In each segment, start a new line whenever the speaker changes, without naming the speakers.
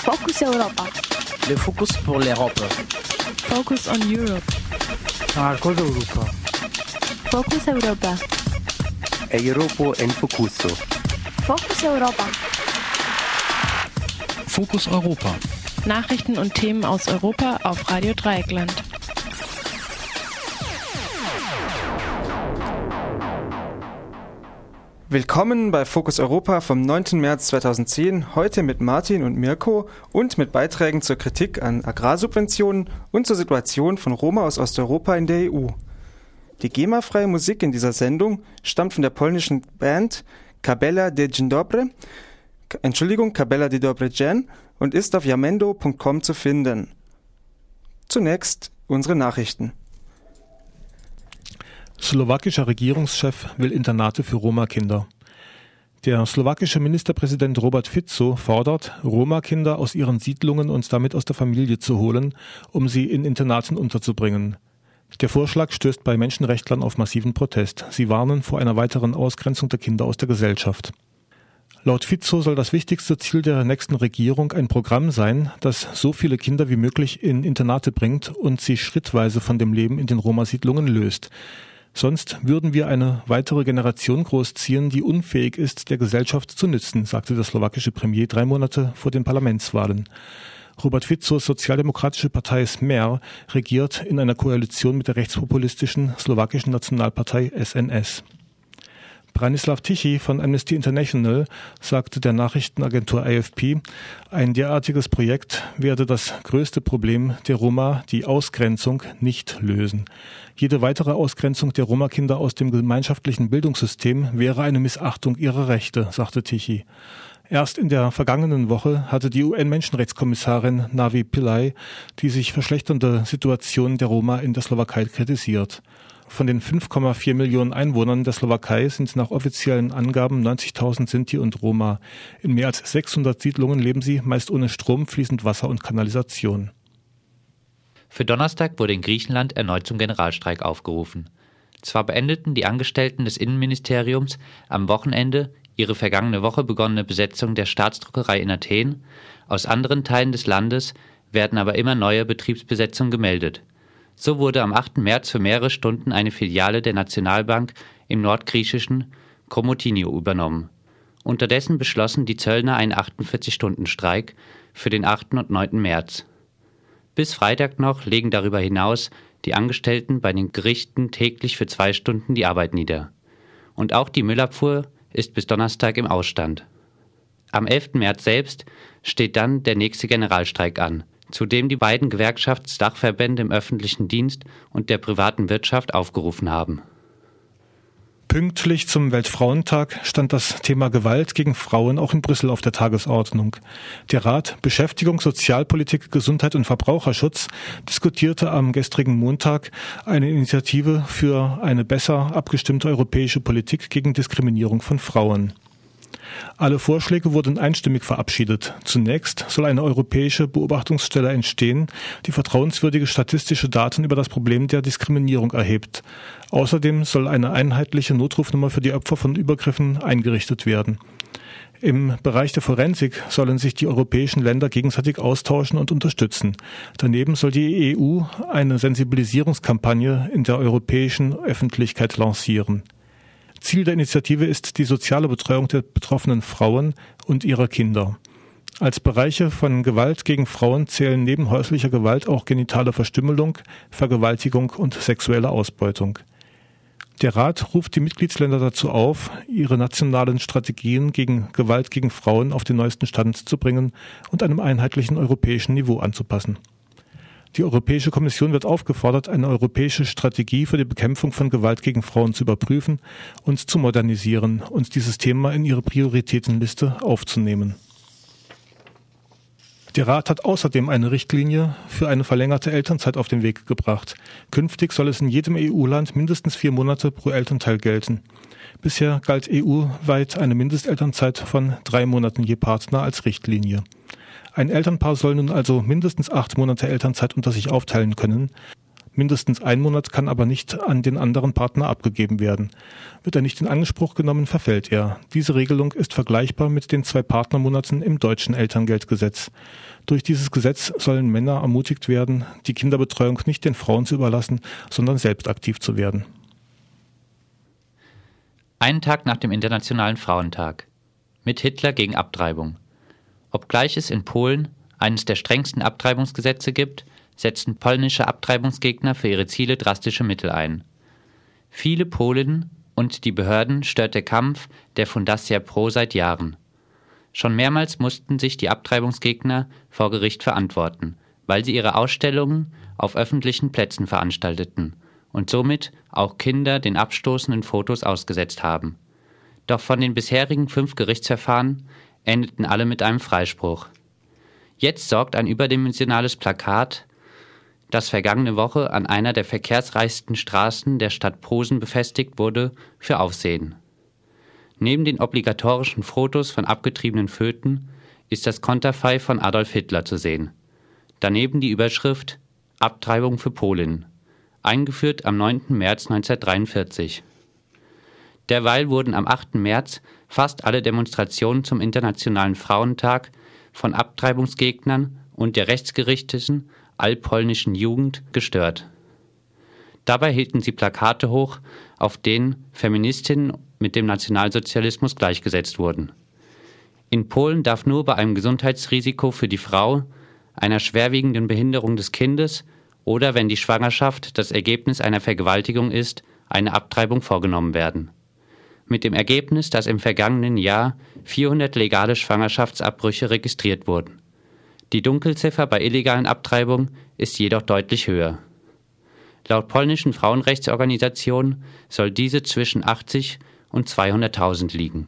Focus Europa.
Le Focus pour l'Europe.
Focus on Europe.
Cosa Europa.
Focus Europa.
Europa en Focuso.
Focus Europa.
Fokus Europa.
Nachrichten und Themen aus Europa auf Radio Dreieckland.
Willkommen bei Fokus Europa vom 9. März 2010, heute mit Martin und Mirko und mit Beiträgen zur Kritik an Agrarsubventionen und zur Situation von Roma aus Osteuropa in der EU. Die GEMA-freie Musik in dieser Sendung stammt von der polnischen Band Kapela de Dzień Dobry, Kapela de Dobry Dzień, und ist auf jamendo.com zu finden. Zunächst unsere Nachrichten.
Slowakischer Regierungschef will Internate für Roma-Kinder. Der slowakische Ministerpräsident Robert Fico fordert, Roma-Kinder aus ihren Siedlungen und damit aus der Familie zu holen, um sie in Internaten unterzubringen. Der Vorschlag stößt bei Menschenrechtlern auf massiven Protest. Sie warnen vor einer weiteren Ausgrenzung der Kinder aus der Gesellschaft. Laut Fico soll das wichtigste Ziel der nächsten Regierung ein Programm sein, das so viele Kinder wie möglich in Internate bringt und sie schrittweise von dem Leben in den Roma-Siedlungen löst. Sonst würden wir eine weitere Generation großziehen, die unfähig ist, der Gesellschaft zu nützen, sagte der slowakische Premier 3 Monate vor den Parlamentswahlen. Robert Ficos sozialdemokratische Partei Smer regiert in einer Koalition mit der rechtspopulistischen slowakischen Nationalpartei SNS. Branislav Tichy von Amnesty International sagte der Nachrichtenagentur AFP, ein derartiges Projekt werde das größte Problem der Roma, die Ausgrenzung, nicht lösen. Jede weitere Ausgrenzung der Roma-Kinder aus dem gemeinschaftlichen Bildungssystem wäre eine Missachtung ihrer Rechte, sagte Tichy. Erst in der vergangenen Woche hatte die UN-Menschenrechtskommissarin Navi Pillay die sich verschlechternde Situation der Roma in der Slowakei kritisiert. Von den 5,4 Millionen Einwohnern der Slowakei sind nach offiziellen Angaben 90.000 Sinti und Roma. In mehr als 600 Siedlungen leben sie, meist ohne Strom, fließend Wasser und Kanalisation.
Für Donnerstag wurde in Griechenland erneut zum Generalstreik aufgerufen. Zwar beendeten die Angestellten des Innenministeriums am Wochenende ihre vergangene Woche begonnene Besetzung der Staatsdruckerei in Athen, aus anderen Teilen des Landes werden aber immer neue Betriebsbesetzungen gemeldet. So wurde am 8. März für mehrere Stunden eine Filiale der Nationalbank im nordgriechischen Komotini übernommen. Unterdessen beschlossen die Zöllner einen 48-Stunden-Streik für den 8. und 9. März. Bis Freitag noch legen darüber hinaus die Angestellten bei den Gerichten täglich für 2 Stunden die Arbeit nieder. Und auch die Müllabfuhr ist bis Donnerstag im Ausstand. Am 11. März selbst steht dann der nächste Generalstreik an, zu dem die beiden Gewerkschaftsdachverbände im öffentlichen Dienst und der privaten Wirtschaft aufgerufen haben.
Pünktlich zum Weltfrauentag stand das Thema Gewalt gegen Frauen auch in Brüssel auf der Tagesordnung. Der Rat Beschäftigung, Sozialpolitik, Gesundheit und Verbraucherschutz diskutierte am gestrigen Montag eine Initiative für eine besser abgestimmte europäische Politik gegen Diskriminierung von Frauen. Alle Vorschläge wurden einstimmig verabschiedet. Zunächst soll eine europäische Beobachtungsstelle entstehen, die vertrauenswürdige statistische Daten über das Problem der Diskriminierung erhebt. Außerdem soll eine einheitliche Notrufnummer für die Opfer von Übergriffen eingerichtet werden. Im Bereich der Forensik sollen sich die europäischen Länder gegenseitig austauschen und unterstützen. Daneben soll die EU eine Sensibilisierungskampagne in der europäischen Öffentlichkeit lancieren. Ziel der Initiative ist die soziale Betreuung der betroffenen Frauen und ihrer Kinder. Als Bereiche von Gewalt gegen Frauen zählen neben häuslicher Gewalt auch genitale Verstümmelung, Vergewaltigung und sexuelle Ausbeutung. Der Rat ruft die Mitgliedsländer dazu auf, ihre nationalen Strategien gegen Gewalt gegen Frauen auf den neuesten Stand zu bringen und einem einheitlichen europäischen Niveau anzupassen. Die Europäische Kommission wird aufgefordert, eine europäische Strategie für die Bekämpfung von Gewalt gegen Frauen zu überprüfen und zu modernisieren und dieses Thema in ihre Prioritätenliste aufzunehmen. Der Rat hat außerdem eine Richtlinie für eine verlängerte Elternzeit auf den Weg gebracht. Künftig soll es in jedem EU-Land mindestens 4 Monate pro Elternteil gelten. Bisher galt EU-weit eine Mindestelternzeit von 3 Monaten je Partner als Richtlinie. Ein Elternpaar soll nun also mindestens 8 Monate Elternzeit unter sich aufteilen können. Mindestens 1 Monat kann aber nicht an den anderen Partner abgegeben werden. Wird er nicht in Anspruch genommen, verfällt er. Diese Regelung ist vergleichbar mit den 2 Partnermonaten im deutschen Elterngeldgesetz. Durch dieses Gesetz sollen Männer ermutigt werden, die Kinderbetreuung nicht den Frauen zu überlassen, sondern selbst aktiv zu werden.
Einen Tag nach dem Internationalen Frauentag. Mit Hitler gegen Abtreibung. Obgleich es in Polen eines der strengsten Abtreibungsgesetze gibt, setzten polnische Abtreibungsgegner für ihre Ziele drastische Mittel ein. Viele Polinnen und die Behörden stört der Kampf der Fundacja Pro seit Jahren. Schon mehrmals mussten sich die Abtreibungsgegner vor Gericht verantworten, weil sie ihre Ausstellungen auf öffentlichen Plätzen veranstalteten und somit auch Kinder den abstoßenden Fotos ausgesetzt haben. Doch von den bisherigen 5 Gerichtsverfahren endeten alle mit einem Freispruch. Jetzt sorgt ein überdimensionales Plakat, das vergangene Woche an einer der verkehrsreichsten Straßen der Stadt Posen befestigt wurde, für Aufsehen. Neben den obligatorischen Fotos von abgetriebenen Föten ist das Konterfei von Adolf Hitler zu sehen. Daneben die Überschrift »Abtreibung für Polinnen«, eingeführt am 9. März 1943. Derweil wurden am 8. März fast alle Demonstrationen zum Internationalen Frauentag von Abtreibungsgegnern und der rechtsgerichteten allpolnischen Jugend gestört. Dabei hielten sie Plakate hoch, auf denen Feministinnen mit dem Nationalsozialismus gleichgesetzt wurden. In Polen darf nur bei einem Gesundheitsrisiko für die Frau, einer schwerwiegenden Behinderung des Kindes oder wenn die Schwangerschaft das Ergebnis einer Vergewaltigung ist, eine Abtreibung vorgenommen werden. Mit dem Ergebnis, dass im vergangenen Jahr 400 legale Schwangerschaftsabbrüche registriert wurden. Die Dunkelziffer bei illegalen Abtreibungen ist jedoch deutlich höher. Laut polnischen Frauenrechtsorganisationen soll diese zwischen 80 und 200.000 liegen.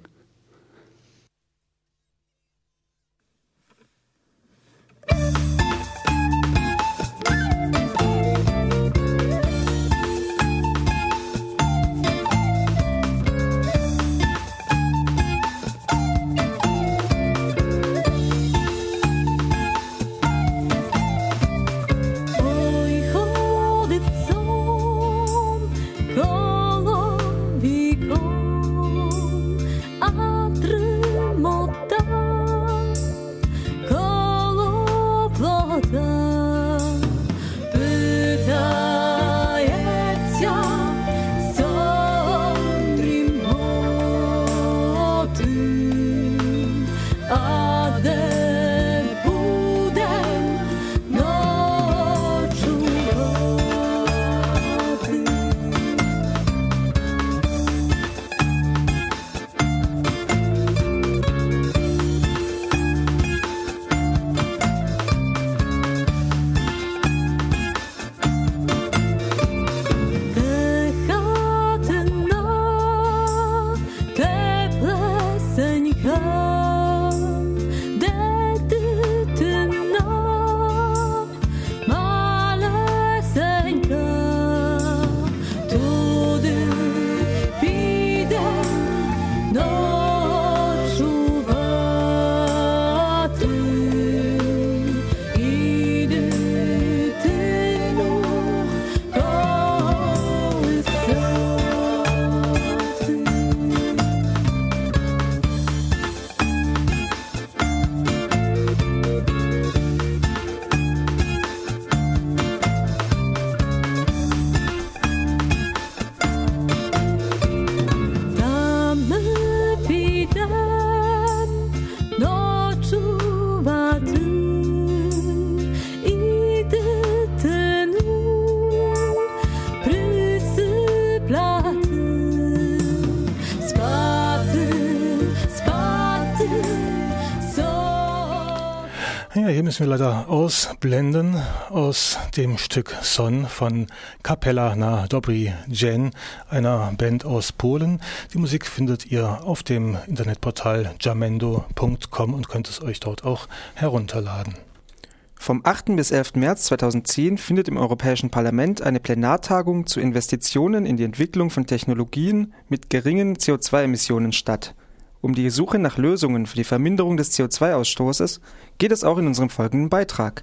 Ja, hier müssen wir leider ausblenden aus dem Stück Son von Kapela na Dobry Dzień, einer Band aus Polen. Die Musik findet ihr auf dem Internetportal jamendo.com und könnt es euch dort auch herunterladen.
Vom 8. bis 11. März 2010 findet im Europäischen Parlament eine Plenartagung zu Investitionen in die Entwicklung von Technologien mit geringen CO2-Emissionen statt. Um die Suche nach Lösungen für die Verminderung des CO2-Ausstoßes geht es auch in unserem folgenden Beitrag.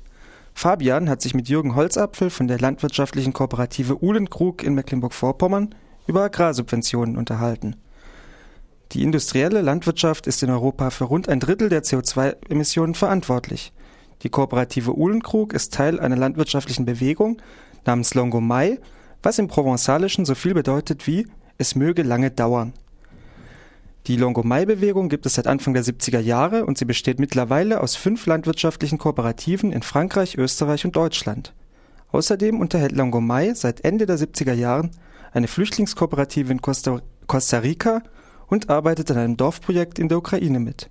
Fabian hat sich mit Jürgen Holzapfel von der landwirtschaftlichen Kooperative Uhlenkrug in Mecklenburg-Vorpommern über Agrarsubventionen unterhalten. Die industrielle Landwirtschaft ist in Europa für rund ein Drittel der CO2-Emissionen verantwortlich. Die Kooperative Uhlenkrug ist Teil einer landwirtschaftlichen Bewegung namens Longomai, was im Provenzalischen so viel bedeutet wie „es möge lange dauern“. Die Longomai-Bewegung gibt es seit Anfang der 70er Jahre und sie besteht mittlerweile aus 5 landwirtschaftlichen Kooperativen in Frankreich, Österreich und Deutschland. Außerdem unterhält Longomai seit Ende der 70er Jahren eine Flüchtlingskooperative in Costa Rica und arbeitet an einem Dorfprojekt in der Ukraine mit.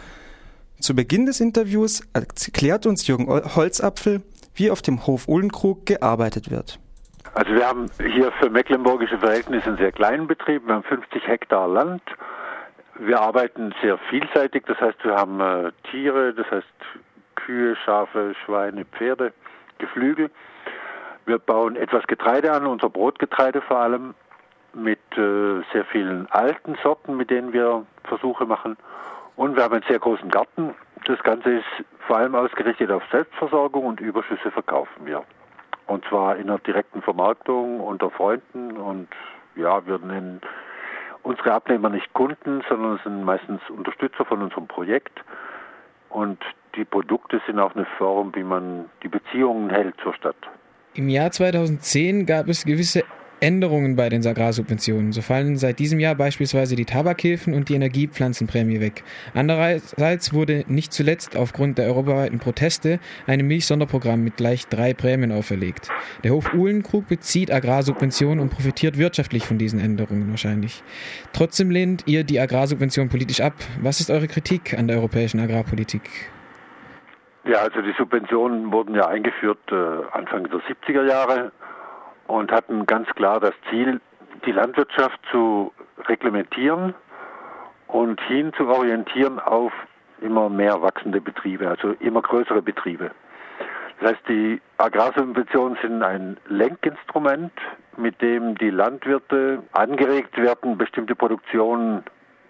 Zu Beginn des Interviews erklärt uns Jürgen Holzapfel, wie auf dem Hof Uhlenkrug gearbeitet wird.
Also wir haben hier für mecklenburgische Verhältnisse einen sehr kleinen Betrieb, wir haben 50 Hektar Land. Wir arbeiten sehr vielseitig, das heißt wir haben Tiere, das heißt Kühe, Schafe, Schweine, Pferde, Geflügel. Wir bauen etwas Getreide an, unser Brotgetreide vor allem, mit sehr vielen alten Sorten, mit denen wir Versuche machen. Und wir haben einen sehr großen Garten. Das Ganze ist vor allem ausgerichtet auf Selbstversorgung und Überschüsse verkaufen wir. Und zwar in einer direkten Vermarktung unter Freunden. Und ja, wir nennen unsere Abnehmer nicht Kunden, sondern sind meistens Unterstützer von unserem Projekt. Und die Produkte sind auch eine Form, wie man die Beziehungen hält zur Stadt.
Im Jahr 2010 gab es gewisse Änderungen bei den Agrarsubventionen. So fallen seit diesem Jahr beispielsweise die Tabakhilfen und die Energiepflanzenprämie weg. Andererseits wurde nicht zuletzt aufgrund der europaweiten Proteste einem Milchsonderprogramm mit gleich 3 Prämien auferlegt. Der Hof Uhlenkrug bezieht Agrarsubventionen und profitiert wirtschaftlich von diesen Änderungen wahrscheinlich. Trotzdem lehnt ihr die Agrarsubvention politisch ab. Was ist eure Kritik an der europäischen Agrarpolitik?
Ja, also die Subventionen wurden ja eingeführt Anfang der 70er Jahre und hatten ganz klar das Ziel, die Landwirtschaft zu reglementieren und hin zu orientieren auf immer mehr wachsende Betriebe, also immer größere Betriebe. Das heißt, die Agrarsubventionen sind ein Lenkinstrument, mit dem die Landwirte angeregt werden, bestimmte Produktionen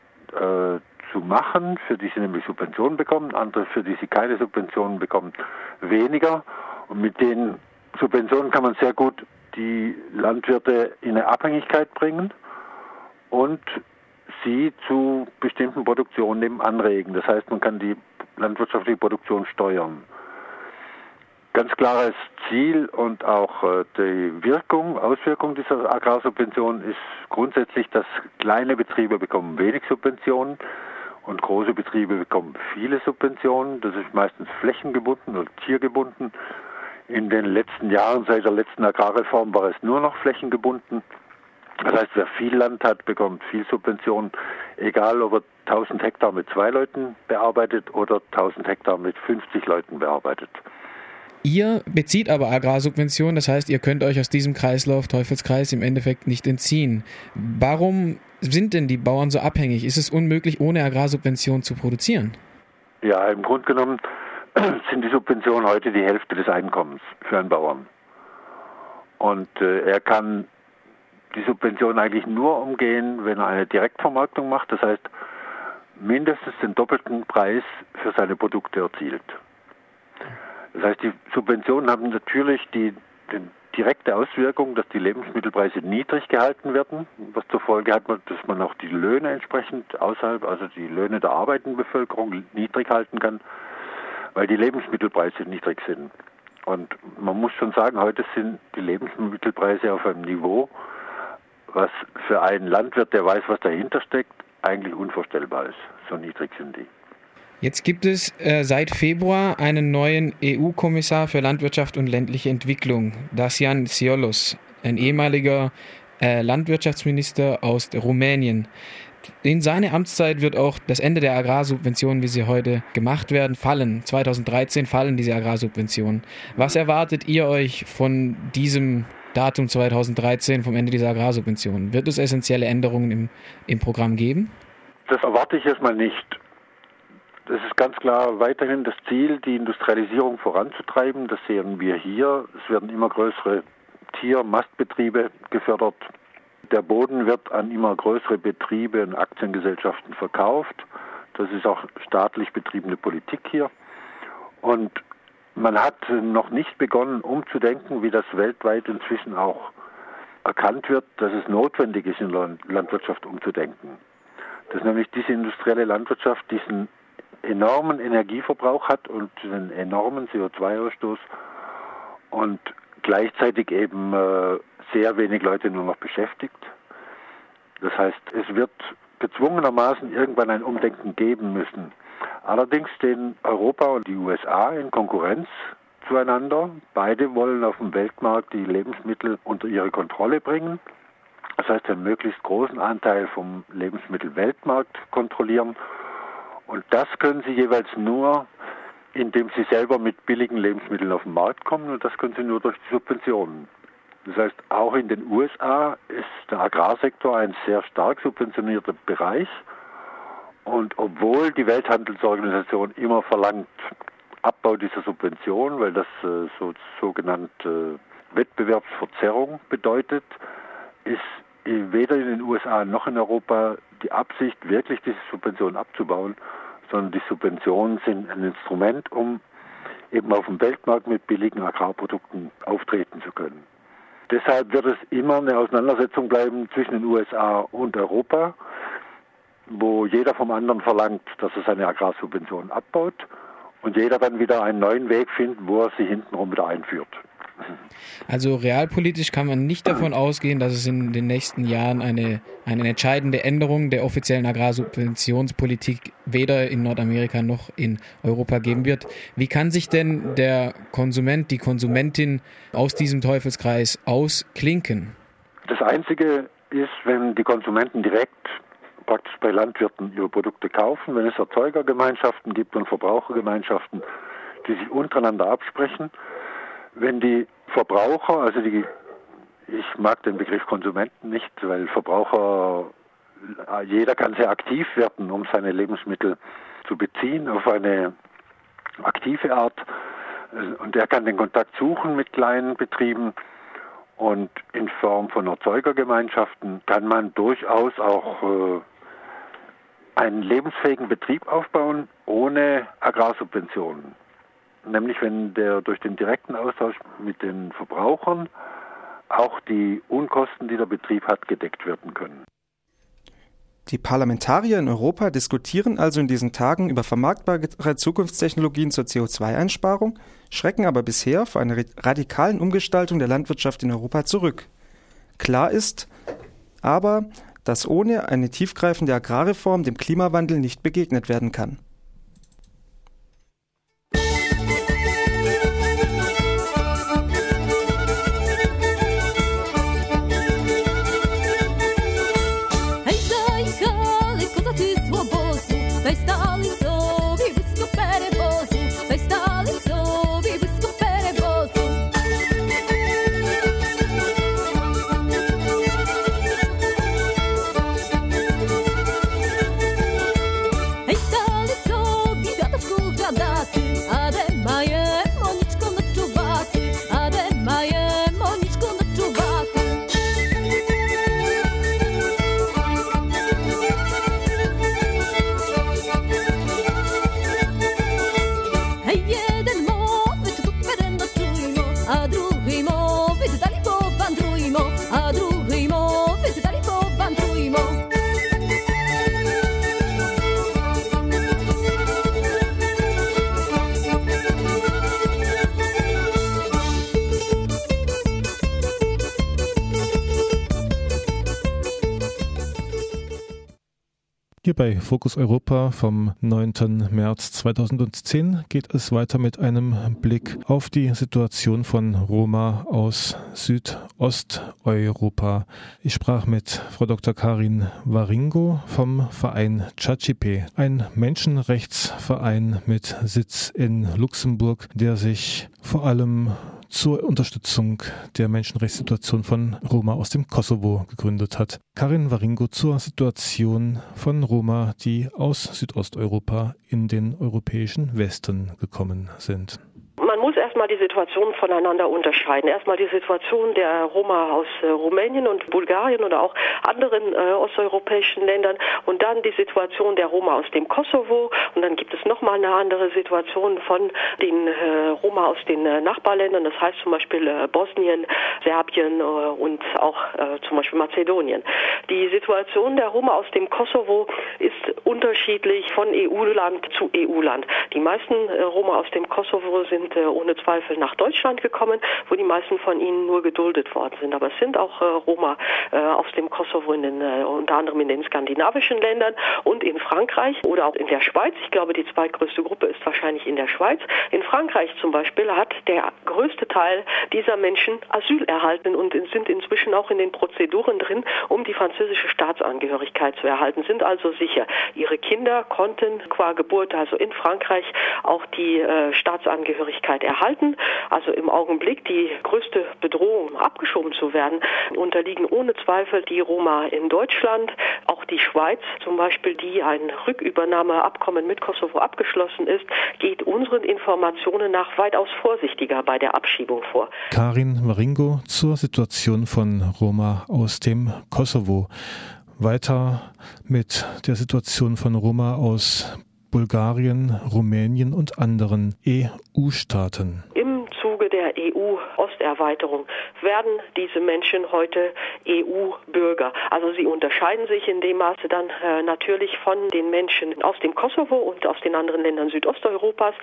zu machen, für die sie nämlich Subventionen bekommen, andere, für die sie keine Subventionen bekommen, weniger. Und mit den Subventionen kann man sehr gut die Landwirte in eine Abhängigkeit bringen und sie zu bestimmten Produktionen eben anregen. Das heißt, man kann die landwirtschaftliche Produktion steuern. Ganz klares Ziel und auch die Auswirkung dieser Agrarsubventionen ist grundsätzlich, dass kleine Betriebe bekommen wenig Subventionen und große Betriebe bekommen viele Subventionen. Das ist meistens flächengebunden oder tiergebunden. In den letzten Jahren, seit der letzten Agrarreform, war es nur noch flächengebunden. Das heißt, wer viel Land hat, bekommt viel Subventionen, egal ob er 1000 Hektar mit 2 Leuten bearbeitet oder 1000 Hektar mit 50 Leuten bearbeitet.
Ihr bezieht aber Agrarsubventionen, das heißt, ihr könnt euch aus diesem Kreislauf, Teufelskreis, im Endeffekt nicht entziehen. Warum sind denn die Bauern so abhängig? Ist es unmöglich, ohne Agrarsubventionen zu produzieren?
Ja, im Grunde genommen sind die Subventionen heute die Hälfte des Einkommens für einen Bauern. Und er kann die Subventionen eigentlich nur umgehen, wenn er eine Direktvermarktung macht, das heißt mindestens den doppelten Preis für seine Produkte erzielt. Das heißt, die Subventionen haben natürlich die direkte Auswirkung, dass die Lebensmittelpreise niedrig gehalten werden, was zur Folge hat, dass man auch die Löhne entsprechend außerhalb, also die Löhne der arbeitenden Bevölkerung niedrig halten kann, weil die Lebensmittelpreise niedrig sind. Und man muss schon sagen, heute sind die Lebensmittelpreise auf einem Niveau, was für einen Landwirt, der weiß, was dahinter steckt, eigentlich unvorstellbar ist. So niedrig sind die.
Jetzt gibt es seit Februar einen neuen EU-Kommissar für Landwirtschaft und ländliche Entwicklung, Dacian Cioloș, ein ehemaliger Landwirtschaftsminister aus Rumänien. In seine Amtszeit wird auch das Ende der Agrarsubventionen, wie sie heute gemacht werden, fallen. 2013 fallen diese Agrarsubventionen. Was erwartet ihr euch von diesem Datum 2013, vom Ende dieser Agrarsubventionen? Wird es essentielle Änderungen im Programm geben?
Das erwarte ich erstmal nicht. Das ist ganz klar weiterhin das Ziel, die Industrialisierung voranzutreiben. Das sehen wir hier. Es werden immer größere Mastbetriebe gefördert. Der Boden wird an immer größere Betriebe und Aktiengesellschaften verkauft. Das ist auch staatlich betriebene Politik hier. Und Man hat noch nicht begonnen, umzudenken, wie das weltweit inzwischen auch erkannt wird, dass es notwendig ist, in der Landwirtschaft umzudenken. Dass nämlich diese industrielle Landwirtschaft diesen enormen Energieverbrauch hat und einen enormen CO2-Ausstoß und gleichzeitig eben sehr wenig Leute nur noch beschäftigt. Das heißt, es wird gezwungenermaßen irgendwann ein Umdenken geben müssen. Allerdings stehen Europa und die USA in Konkurrenz zueinander. Beide wollen auf dem Weltmarkt die Lebensmittel unter ihre Kontrolle bringen. Das heißt, einen möglichst großen Anteil vom Lebensmittelweltmarkt kontrollieren. Und das können sie jeweils nur, indem sie selber mit billigen Lebensmitteln auf den Markt kommen. Und das können sie nur durch die Subventionen. Das heißt, auch in den USA ist der Agrarsektor ein sehr stark subventionierter Bereich. Und obwohl die Welthandelsorganisation immer verlangt, Abbau dieser Subvention, weil das sogenannte Wettbewerbsverzerrung bedeutet, ist weder in den USA noch in Europa die Absicht, wirklich diese Subventionen abzubauen, sondern die Subventionen sind ein Instrument, um eben auf dem Weltmarkt mit billigen Agrarprodukten auftreten zu können. Deshalb wird es immer eine Auseinandersetzung bleiben zwischen den USA und Europa, wo jeder vom anderen verlangt, dass er seine Agrarsubventionen abbaut und jeder dann wieder einen neuen Weg findet, wo er sie hintenrum wieder einführt.
Also realpolitisch kann man nicht davon ausgehen, dass es in den nächsten Jahren eine entscheidende Änderung der offiziellen Agrarsubventionspolitik weder in Nordamerika noch in Europa geben wird. Wie kann sich denn der Konsument, die Konsumentin aus diesem Teufelskreis ausklinken?
Das Einzige ist, wenn die Konsumenten direkt praktisch bei Landwirten ihre Produkte kaufen, wenn es Erzeugergemeinschaften gibt und Verbrauchergemeinschaften, die sich untereinander absprechen. Wenn die Verbraucher, also ich mag den Begriff Konsumenten nicht, weil Verbraucher, jeder kann sehr aktiv werden, um seine Lebensmittel zu beziehen auf eine aktive Art. Und er kann den Kontakt suchen mit kleinen Betrieben. Und in Form von Erzeugergemeinschaften kann man durchaus auch einen lebensfähigen Betrieb aufbauen ohne Agrarsubventionen. Nämlich wenn durch den direkten Austausch mit den Verbrauchern auch die Unkosten, die der Betrieb hat, gedeckt werden können.
Die Parlamentarier in Europa diskutieren also in diesen Tagen über vermarktbare Zukunftstechnologien zur CO2-Einsparung, schrecken aber bisher vor einer radikalen Umgestaltung der Landwirtschaft in Europa zurück. Klar ist aber, dass ohne eine tiefgreifende Agrarreform dem Klimawandel nicht begegnet werden kann.
Hier bei Fokus Europa vom 9. März 2010 geht es weiter mit einem Blick auf die Situation von Roma aus Südosteuropa. Ich sprach mit Frau Dr. Karin Waringo vom Verein Chachipe, ein Menschenrechtsverein mit Sitz in Luxemburg, der sich vor allem zur Unterstützung der Menschenrechtssituation von Roma aus dem Kosovo gegründet hat. Karin Waringo zur Situation von Roma, die aus Südosteuropa in den europäischen Westen gekommen sind.
Man muss erst erstmal die Situationen voneinander unterscheiden. Erstmal die Situation der Roma aus Rumänien und Bulgarien oder auch anderen osteuropäischen Ländern und dann die Situation der Roma aus dem Kosovo und dann gibt es nochmal eine andere Situation von den Roma aus den Nachbarländern, das heißt zum Beispiel Bosnien, Serbien und auch zum Beispiel Mazedonien. Die Situation der Roma aus dem Kosovo ist unterschiedlich von EU-Land zu EU-Land. Die meisten Roma aus dem Kosovo sind ohne Zweifel nach Deutschland gekommen, wo die meisten von ihnen nur geduldet worden sind. Aber es sind auch Roma aus dem Kosovo unter anderem in den skandinavischen Ländern und in Frankreich oder auch in der Schweiz. Ich glaube, die zweitgrößte Gruppe ist wahrscheinlich in der Schweiz. In Frankreich zum Beispiel hat der größte Teil dieser Menschen Asyl erhalten und sind inzwischen auch in den Prozeduren drin, um die französische Staatsangehörigkeit zu erhalten, sind also sicher. Ihre Kinder konnten qua Geburt, also in Frankreich, auch die Staatsangehörigkeit erhalten. Also im Augenblick die größte Bedrohung, abgeschoben zu werden, unterliegen ohne Zweifel die Roma in Deutschland, auch die Schweiz zum Beispiel, die ein Rückübernahmeabkommen mit Kosovo abgeschlossen ist, geht unseren Informationen nach weitaus vorsichtiger bei der Abschiebung vor.
Karin Maringo zur Situation von Roma aus dem Kosovo. Weiter mit der Situation von Roma aus Bulgarien, Rumänien und anderen EU-Staaten.
Im Zuge der EU-Osterweiterung werden diese Menschen heute EU-Bürger. Also sie unterscheiden sich in dem Maße dann natürlich von den Menschen aus dem Kosovo und aus den anderen Ländern Südosteuropas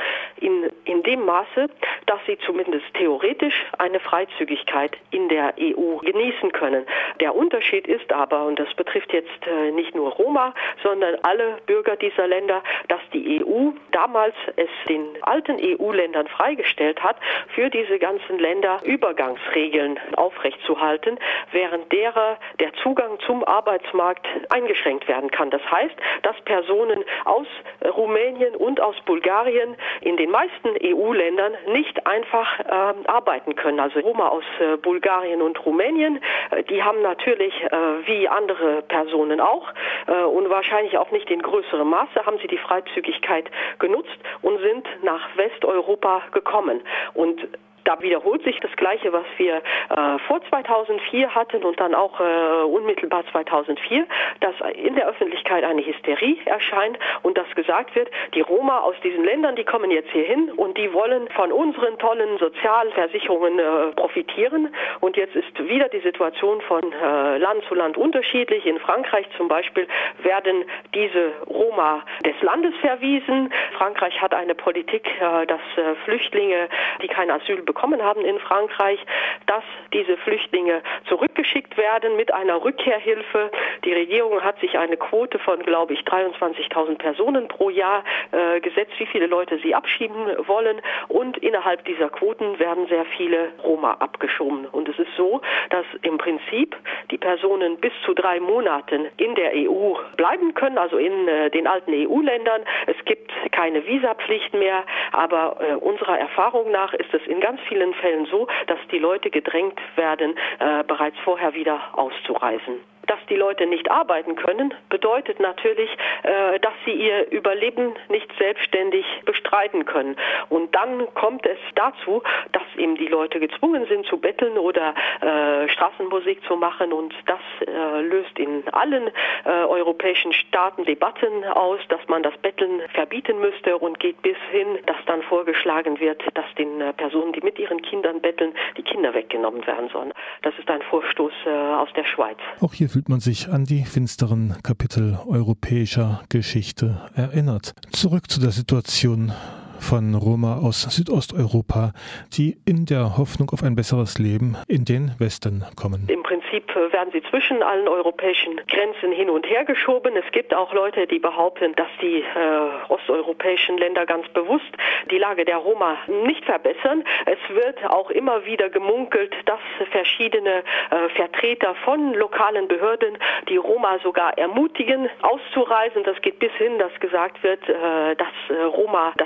in dem Maße, dass sie zumindest theoretisch eine Freizügigkeit in der EU genießen können. Der Unterschied ist aber, und das betrifft jetzt nicht nur Roma, sondern alle Bürger dieser Länder, dass die EU damals es den alten EU-Ländern freigestellt hat, für diese ganzen Länder Übergangsregeln aufrechtzuerhalten, während derer der Zugang zum Arbeitsmarkt eingeschränkt werden kann. Das heißt, dass Personen aus Rumänien und aus Bulgarien in den meisten EU-Ländern nicht einfach arbeiten können. Also Roma aus Bulgarien und Rumänien, die haben natürlich wie andere Personen auch und wahrscheinlich auch nicht in größerem Maße, haben sie die Freizügigkeit genutzt und sind nach Westeuropa gekommen. Und da wiederholt sich das Gleiche, was wir vor 2004 hatten und dann auch unmittelbar 2004, dass in der Öffentlichkeit eine Hysterie erscheint und dass gesagt wird, die Roma aus diesen Ländern, die kommen jetzt hier hin und die wollen von unseren tollen Sozialversicherungen profitieren. Und jetzt ist wieder die Situation von Land zu Land unterschiedlich. In Frankreich zum Beispiel werden diese Roma des Landes verwiesen. Frankreich hat eine Politik, dass Flüchtlinge, die kein Asyl bekommen haben in Frankreich, dass diese Flüchtlinge zurückgeschickt werden mit einer Rückkehrhilfe. Die Regierung hat sich eine Quote von, glaube ich, 23.000 Personen pro Jahr gesetzt, wie viele Leute sie abschieben wollen. Und innerhalb dieser Quoten werden sehr viele Roma abgeschoben. Und es ist so, dass im Prinzip die Personen bis zu 3 Monaten in der EU bleiben können, also in den alten EU-Ländern. Es gibt keine Visapflicht mehr, aber unserer Erfahrung nach ist es in ganz vielen Fällen so, dass die Leute gedrängt werden, bereits vorher wieder auszureisen. Dass die Leute nicht arbeiten können, bedeutet natürlich, dass sie ihr Überleben nicht selbstständig bestreiten können. Und dann kommt es dazu, dass eben die Leute gezwungen sind zu betteln oder Straßenmusik zu machen. Und das löst in allen europäischen Staaten Debatten aus, dass man das Betteln verbieten müsste und geht bis hin, dass dann vorgeschlagen wird, dass den Personen, die mit ihren Kindern betteln, die Kinder weggenommen werden sollen. Das ist ein Vorstoß aus der Schweiz.
Auch hier fühlt man sich an die finsteren Kapitel europäischer Geschichte erinnert. Zurück zu der Situation von Roma aus Südosteuropa, die in der Hoffnung auf ein besseres Leben in den Westen kommen.
Im Prinzip werden sie zwischen allen europäischen Grenzen hin und her geschoben. Es gibt auch Leute, die behaupten, dass die osteuropäischen Länder ganz bewusst die Lage der Roma nicht verbessern. Es wird auch immer wieder gemunkelt, dass verschiedene Vertreter von lokalen Behörden die Roma sogar ermutigen, auszureisen. Das geht bis hin, dass gesagt wird, dass Roma das Ticket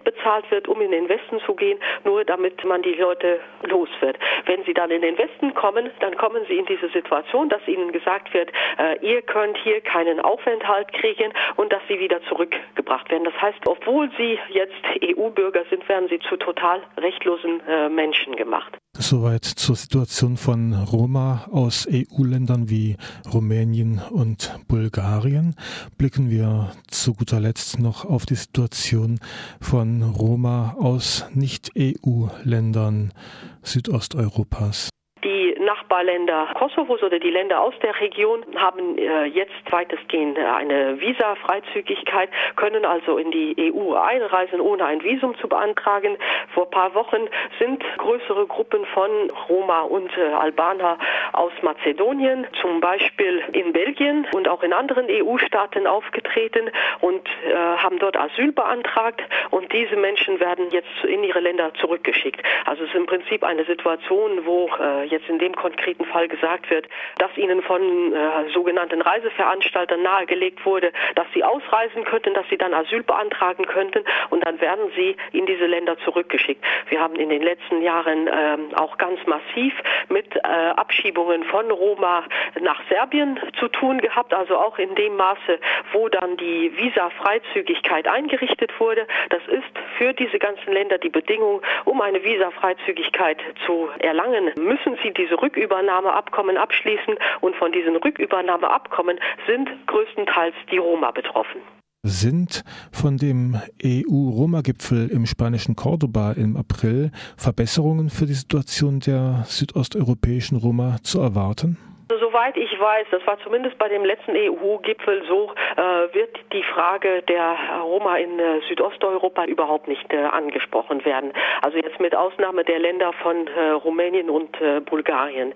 bezahlt wird, um in den Westen zu gehen, nur damit man die Leute los wird. Wenn sie dann in den Westen kommen, dann kommen sie in diese Situation, dass ihnen gesagt wird, ihr könnt hier keinen Aufenthalt kriegen und dass sie wieder zurückgebracht werden. Das heißt, obwohl sie jetzt EU-Bürger sind, werden sie zu total rechtlosen Menschen gemacht.
Soweit zur Situation von Roma aus EU-Ländern wie Rumänien und Bulgarien. Blicken wir zu guter Letzt noch auf die Situation von Roma aus Nicht-EU-Ländern Südosteuropas.
Die Nachbarländer Kosovos oder die Länder aus der Region haben jetzt weitestgehend eine Visafreizügigkeit, können also in die EU einreisen, ohne ein Visum zu beantragen. Vor ein paar Wochen sind größere Gruppen von Roma und Albaner aus Mazedonien, zum Beispiel in Belgien und auch in anderen EU-Staaten aufgetreten und haben dort Asyl beantragt. Und diese Menschen werden jetzt in ihre Länder zurückgeschickt. Also es ist im Prinzip eine Situation, wo jetzt in dem konkreten Fall gesagt wird, dass ihnen von sogenannten Reiseveranstaltern nahegelegt wurde, dass sie ausreisen könnten, dass sie dann Asyl beantragen könnten und dann werden sie in diese Länder zurückgeschickt. Wir haben in den letzten Jahren auch ganz massiv mit Abschiebungen von Roma nach Serbien zu tun gehabt, also auch in dem Maße, wo dann die Visafreizügigkeit eingerichtet wurde. Das ist für diese ganzen Länder die Bedingung, um eine Visafreizügigkeit zu erlangen, müssen sie diese Rückübernahmeabkommen abschließen und von diesen Rückübernahmeabkommen sind größtenteils die Roma betroffen.
Sind von dem EU-Roma-Gipfel im spanischen Cordoba im April Verbesserungen für die Situation der südosteuropäischen Roma zu erwarten?
Soweit ich weiß, das war zumindest bei dem letzten EU-Gipfel so, wird die Frage der Roma in Südosteuropa überhaupt nicht angesprochen werden. Also jetzt mit Ausnahme der Länder von Rumänien und Bulgarien.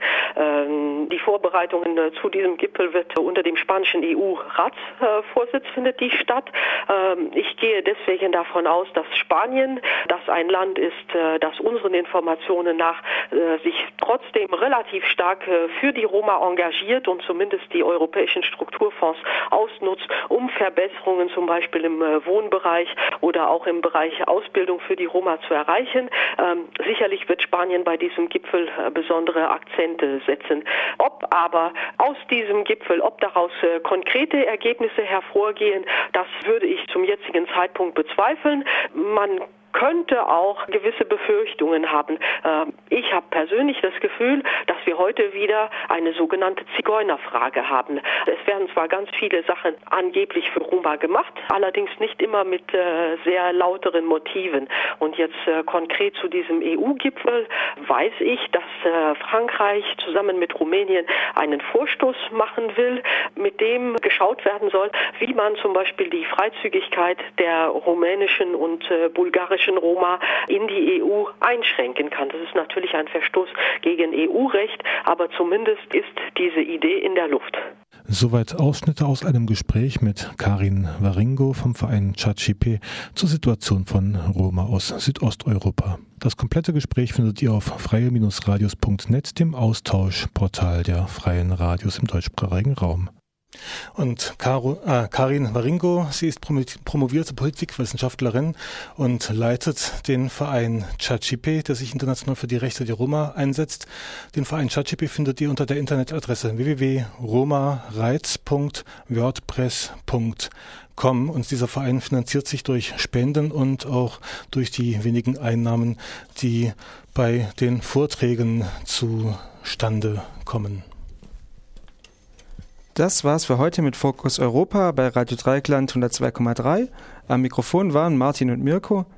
Die Vorbereitungen zu diesem Gipfel wird unter dem spanischen EU-Ratsvorsitz findet die statt. Ich gehe deswegen davon aus, dass Spanien, das ein Land ist, das unseren Informationen nach sich trotzdem relativ stark für die Roma engagiert und zumindest die europäischen Strukturfonds ausnutzt, um Verbesserungen zum Beispiel im Wohnbereich oder auch im Bereich Ausbildung für die Roma zu erreichen. Sicherlich wird Spanien bei diesem Gipfel besondere Akzente setzen. Ob aber aus diesem Gipfel, ob daraus konkrete Ergebnisse hervorgehen, das würde ich zum jetzigen Zeitpunkt bezweifeln. Man könnte auch gewisse Befürchtungen haben. Ich habe persönlich das Gefühl, dass wir heute wieder eine sogenannte Zigeunerfrage haben. Es werden zwar ganz viele Sachen angeblich für Roma gemacht, allerdings nicht immer mit sehr lauteren Motiven. Und jetzt konkret zu diesem EU-Gipfel weiß ich, dass Frankreich zusammen mit Rumänien einen Vorstoß machen will, mit dem geschaut werden soll, wie man zum Beispiel die Freizügigkeit der rumänischen und bulgarischen Roma in die EU einschränken kann. Das ist natürlich ein Verstoß gegen EU-Recht, aber zumindest ist diese Idee in der Luft.
Soweit Ausschnitte aus einem Gespräch mit Karin Waringo vom Verein CHACIP zur Situation von Roma aus Südosteuropa. Das komplette Gespräch findet ihr auf freie-radios.net, dem Austauschportal der freien Radios im deutschsprachigen Raum. Und Karin Waringo, sie ist promovierte Politikwissenschaftlerin und leitet den Verein CHACIP, der sich international für die Rechte der Roma einsetzt. Den Verein CHACIP findet ihr unter der Internetadresse www.romareiz.wordpress.com und dieser Verein finanziert sich durch Spenden und auch durch die wenigen Einnahmen, die bei den Vorträgen zustande kommen.
Das war's für heute mit Fokus Europa bei Radio Dreieckland 102,3. Am Mikrofon waren Martin und Mirko.